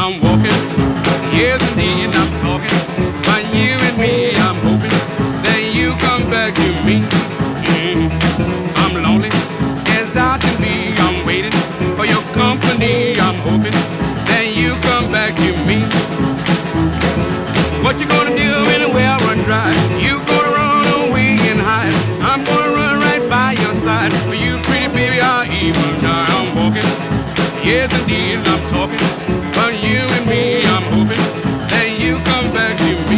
I'm walking. Yes, indeed, I'm talking. But you and me, I'm hoping that you come back to me. Mm. I'm lonely as I can be. I'm waiting for your company. I'm hoping that you come back to me. What you gonna do when the well run dry? You gonna run away and hide? I'm gonna run right by your side. For you, pretty baby, I'll even die. I'm walking. Yes, indeed, I'm talking. But you and me, I'm hoping that you come back to me.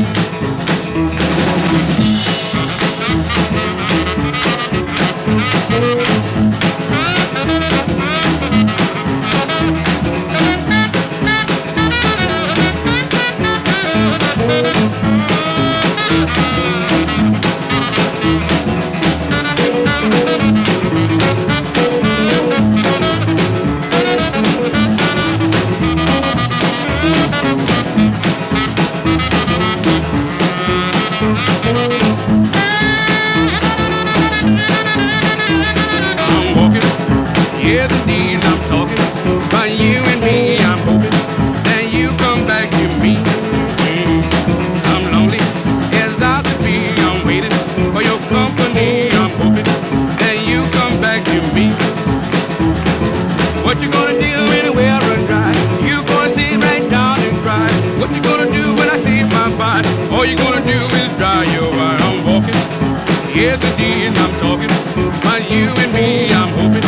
I'm walking, yes indeed I'm talking. But you and me, I'm hoping that you come back to me. Mm. I'm lonely as I could be. I'm waiting for your company. I'm hoping that you come back to me. What you gonna do when the well run dry? You gonna sit right down and cry. What you gonna do when I see my body? All you gonna do is dry your eye. I'm walking, yes indeed I'm talking. But you and me, I'm hoping